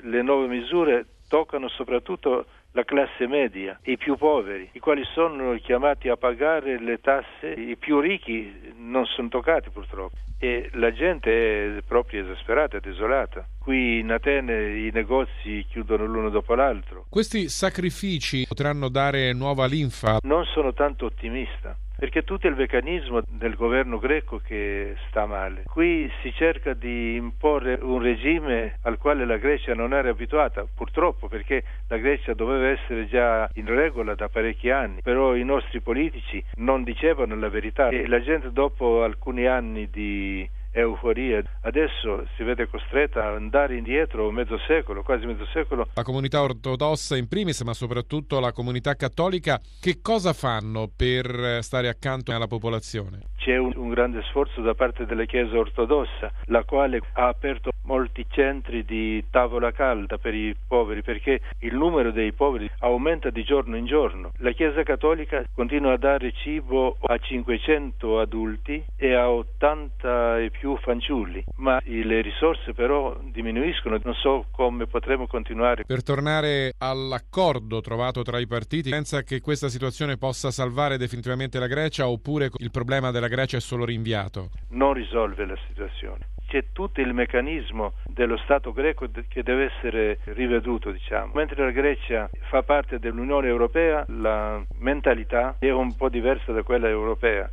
le nuove misure toccano soprattutto la classe media, i più poveri, i quali sono chiamati a pagare le tasse, i più ricchi non sono toccati purtroppo. E la gente è proprio esasperata, desolata. Qui in Atene i negozi chiudono l'uno dopo l'altro. Questi sacrifici potranno dare nuova linfa? Non sono tanto ottimista, perché tutto il meccanismo del governo greco che sta male. Qui si cerca di imporre un regime al quale la Grecia non era abituata, purtroppo, perché la Grecia doveva essere già in regola da parecchi anni, però i nostri politici non dicevano la verità e la gente dopo alcuni anni di euforia adesso si vede costretta ad andare indietro mezzo secolo, quasi mezzo secolo. La comunità ortodossa in primis, ma soprattutto la comunità cattolica, che cosa fanno per stare accanto alla popolazione? C'è un grande sforzo da parte della Chiesa ortodossa, la quale ha aperto molti centri di tavola calda per i poveri, perché il numero dei poveri aumenta di giorno in giorno. La Chiesa cattolica continua a dare cibo a 500 adulti e a 80 e più fanciulli, ma le risorse però diminuiscono. Non so come potremo continuare. Per tornare all'accordo trovato tra i partiti, pensa che questa situazione possa salvare definitivamente la Grecia, oppure il problema della Grecia è solo rinviato? Non risolve la situazione. C'è tutto il meccanismo dello Stato greco che deve essere riveduto, diciamo. Mentre la Grecia fa parte dell'Unione Europea, la mentalità è un po' diversa da quella europea.